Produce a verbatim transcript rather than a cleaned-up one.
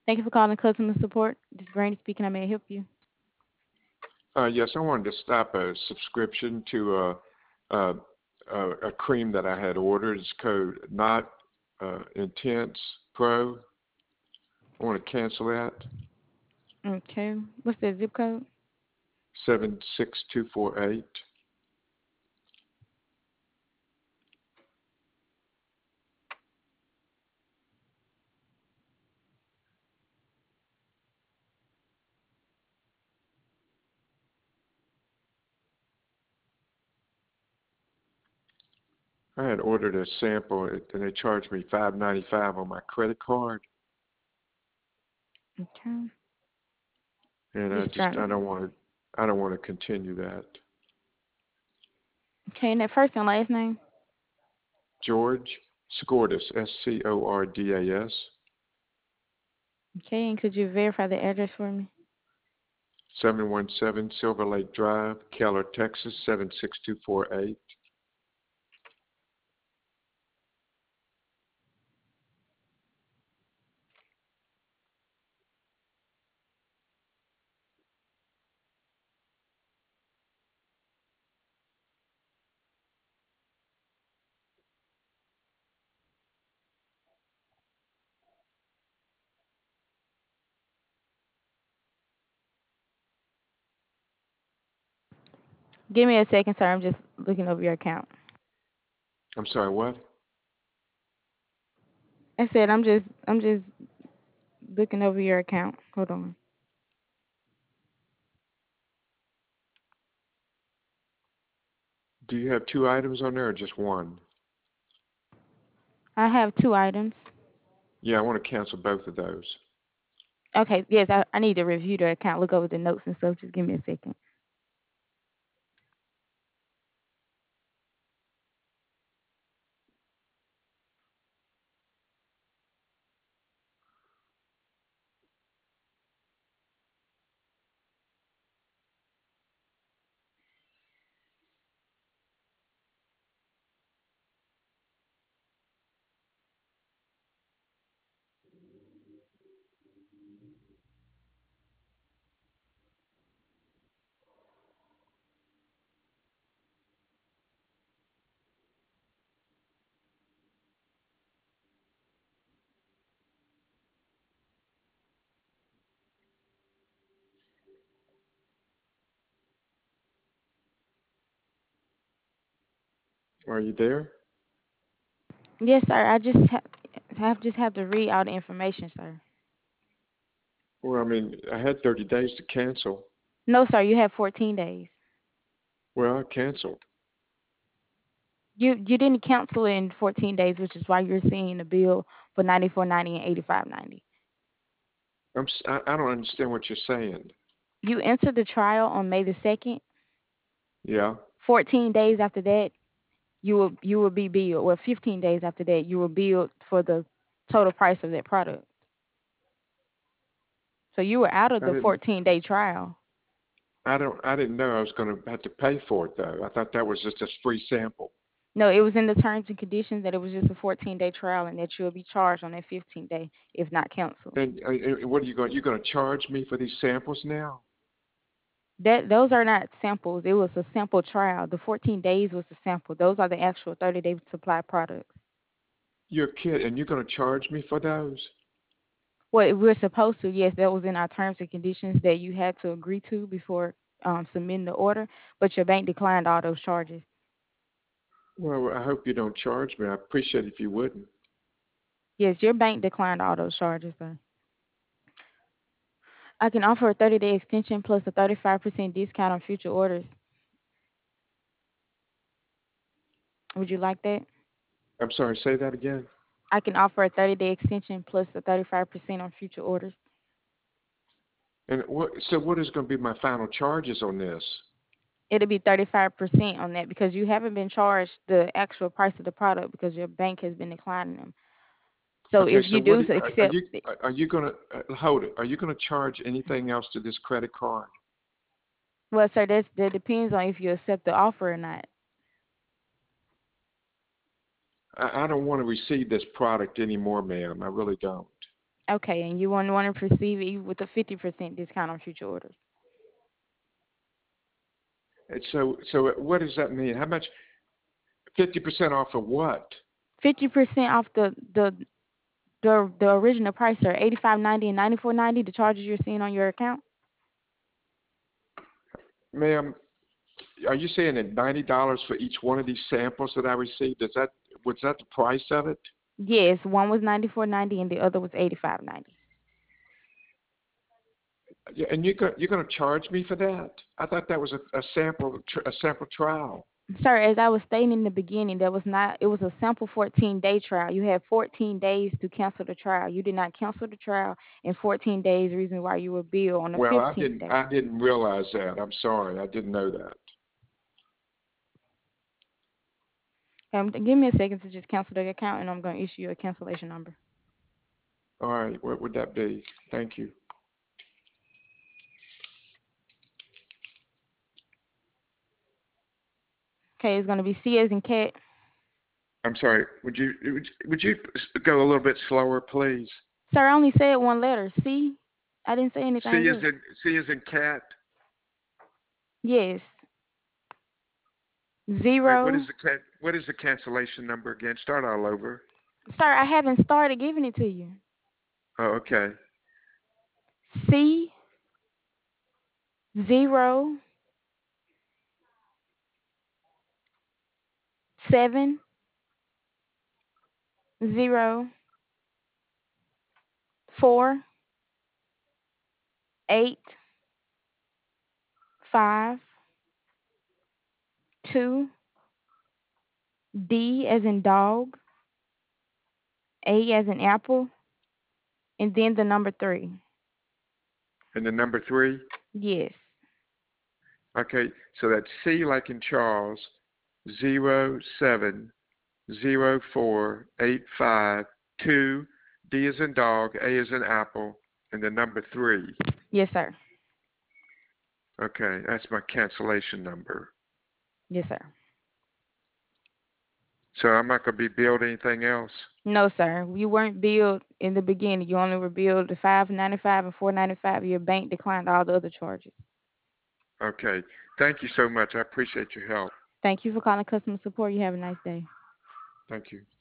Thank you for calling customer support. This is Brandy speaking. I may help you. Uh, yes, I wanted to stop a subscription to a, a, a, a cream that I had ordered. It's code Not uh, Intense Pro. I want to cancel that. Okay. What's the zip code? seven six two four eight. I had ordered a sample and they charged me five ninety five on my credit card, Okay. and I Just just I trying. don't want to I don't want to continue that. Okay, and that first and last name. George Scordis, S C O R D A S, Okay, and could you verify the address for me? seven one seven Silver Lake Drive, Keller, Texas seven six two four eight. Give me a second, sir. I'm just looking over your account. I'm sorry, what? I said I'm just I'm just looking over your account. Hold on. Do you have two items on there or just one? I have two items. Yeah, I want to cancel both of those. Okay, yes, I, I need to review the account, look over the notes and stuff. Just give me a second. Are you there? Yes, sir. I just have have just have to read all the information, sir. Well, I mean, I had thirty days to cancel. No, sir. You have fourteen days. Well, I canceled. You you didn't cancel in fourteen days, which is why you're seeing a bill for ninety four ninety and eighty five ninety. I'm, s- I, I don't understand what you're saying. You entered the trial on May the second. Yeah. Fourteen days after that, you will you will be billed. Well, fifteen days after that, you will billed for the total price of that product. So you were out of I the didn't. fourteen day trial. I don't. I didn't know I was going to have to pay for it though. I thought that was just a free sample. No, it was in the terms and conditions that it was just a fourteen day trial and that you'll be charged on that fifteenth day if not canceled. And, uh, and what are you going? You're going to charge me for these samples now? That those are not samples. It was a sample trial. The fourteen days was the sample. Those are the actual thirty day supply products. You're a kid, and you're going to charge me for those? Well, we're supposed to, yes, that was in our terms and conditions that you had to agree to before um, submitting the order, but your bank declined all those charges. Well, I hope you don't charge me. I appreciate it if you wouldn't. Yes, your bank declined all those charges, sir. I can offer a thirty day extension plus a thirty-five percent discount on future orders. Would you like that? I'm sorry. Say that again. I can offer a thirty day extension plus a thirty-five percent on future orders. And what? So what is going to be my final charges on this? It'll be thirty-five percent on that because you haven't been charged the actual price of the product because your bank has been declining them. So Okay. if So you what do are, so are are accept you it, are you going to uh, hold it? Are you going to charge anything else to this credit card? well, sir, that's, that depends on if you accept the offer or not. I, I don't want to receive this product anymore, ma'am. I really don't. Okay, and you want want to perceive it with a fifty percent discount on future orders. And so, so what does that mean? How much? Fifty percent off of what? fifty percent off the the the the original price, sir. eighty-five ninety and ninety-four ninety. The charges you're seeing on your account. Ma'am, are you saying that ninety dollars for each one of these samples that I received? Is that was that the price of it? Yes, one was ninety-four ninety and the other was eighty-five ninety. Yeah, and you're go, you're going to charge me for that? I thought that was a, a sample tr- a sample trial. Sir, as I was stating in the beginning, that was not. It was a simple fourteen day trial. You had fourteen days to cancel the trial. You did not cancel the trial in fourteen days. Reason why you were billed on the Well, I fifteenth didn't day. I didn't realize that. I'm sorry, I didn't know that. Um, give me a second to just cancel the account, and I'm going to issue you a cancellation number. All right, what would that be? Thank you. Okay, it's going to be C as in cat. I'm sorry. Would you would, would you go a little bit slower, please? Sir, I only said one letter. C. I didn't say C anything is else. in C is in cat. Yes. All right, what is Zero. the can, what is the cancellation number again? Start all over. Sir, I haven't started giving it to you. Oh, okay. C zero seven zero four eight five two D as in dog, A as in apple, and then the number three. And the number three. Yes. Okay, so that's C like in Charles, zero seven zero four eight five two. D is in dog, A is in apple, and the number three. Yes, sir. Okay, that's my cancellation number. Yes, sir. So I'm not going to be billed anything else. No, sir. You weren't billed in the beginning. You only were billed the five ninety five and four ninety five. Your bank declined all the other charges. Okay, thank you so much. I appreciate your help. Thank you for calling customer support. You have a nice day. Thank you.